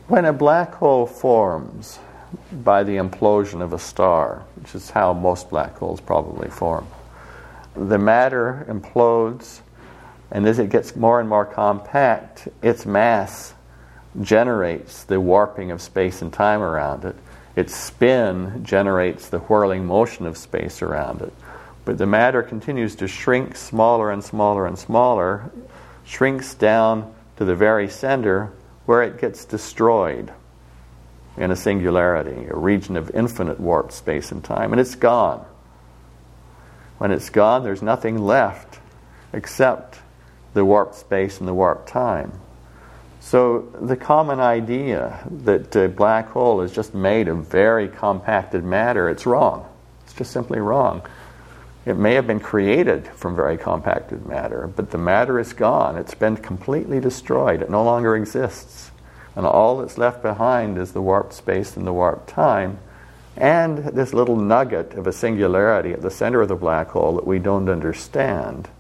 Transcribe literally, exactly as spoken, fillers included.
When a black hole forms by the implosion of a star, which is how most black holes probably form, the matter implodes, and as it gets more and more compact, its mass generates the warping of space and time around it. Its spin generates the whirling motion of space around it. But the matter continues to shrink smaller and smaller and smaller, shrinks down to the very center where it gets destroyed in a singularity, a region of infinite warped space and time, and it's gone. When it's gone, there's nothing left except the warped space and the warped time. So the common idea that a black hole is just made of very compacted matter, it's wrong. It's just simply wrong. It may have been created from very compacted matter, but the matter is gone. It's been completely destroyed. It no longer exists. And all that's left behind is the warped space and the warped time, and this little nugget of a singularity at the center of the black hole that we don't understand.